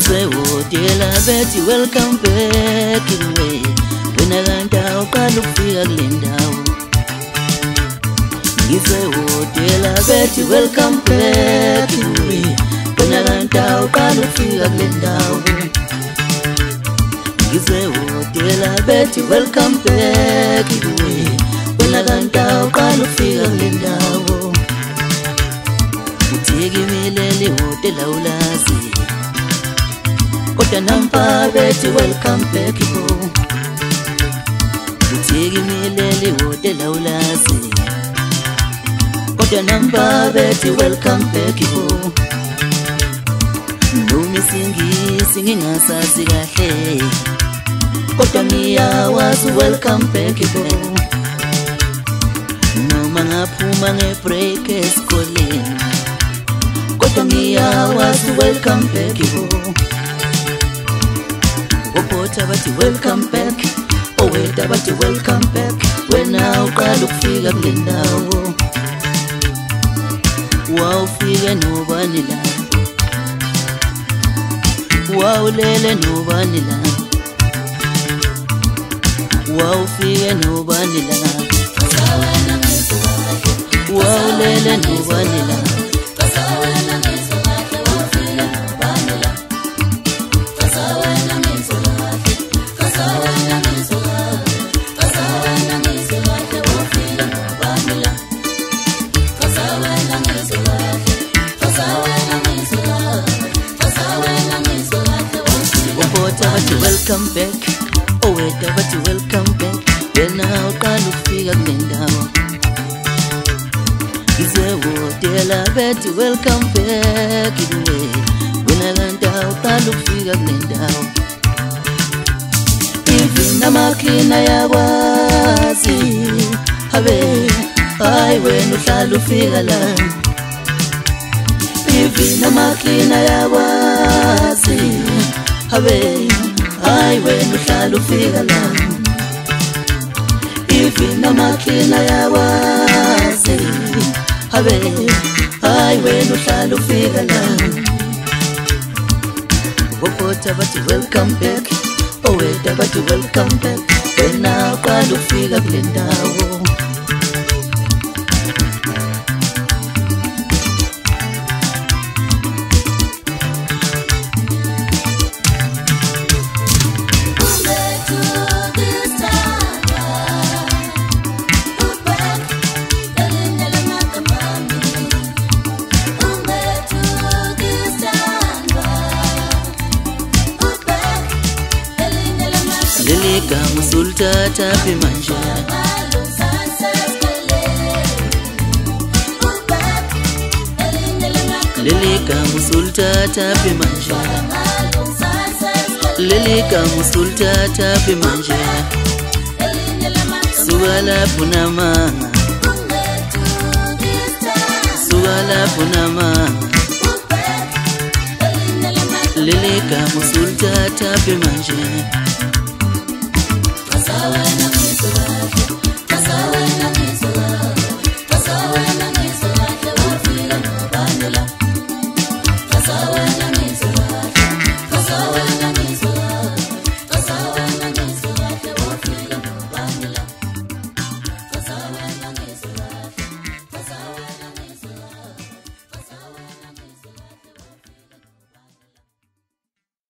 Ngisewotela bethi welcome back away. Wena kantawo qala ukufika kule ndawo. Ngisewotela bethi welcome back away. Wena kantawo qala ukufika kule ndawo. Ngisewotela bethi welcome back away. Wena kantawo qala ukufika kule ndawo. Uthikimilele hotela ulazi. Kodwa nampa bethi welcome back home. Uthikimilele hotela ulazi. Kodwa nampa bethi welcome back home. Noma isingisi ngingasazi kahle, kodwa ngiyawazi welcome back home. Noma ngaphuma ngebreak esikoleni, kodwa ngiyawazi welcome back home. Ubota bathi welcome back, oweta bathi welcome back. Wena uqala ukufika kule ndawo. Wawufike nobani la, wawulele nobani la, wawufike nobani la, wawulele nobani la. Welcome back, oh wait, but you welcome back. Then now can you figure it out? Ngisewotela bethi welcome back away. Wena kantawo qala ukufika kule ndawo. Even amaklina yakwazi, habe hayi wena uhlala ufika la. Even amaklina yakwazi, habe hayi wena uhlala ufika la. Even amaklina yakwazi, habe hayi wena uhlala ufika la. Ubota bathi welcome back, oweta bathi welcome back. Wena uqala ukufika kule ndawo. Lelika musultata pe manje, lelika musultata pe manje, lelika musultata pe manje. Suala punama, suala punama, lelika musultata pe manje. Sawana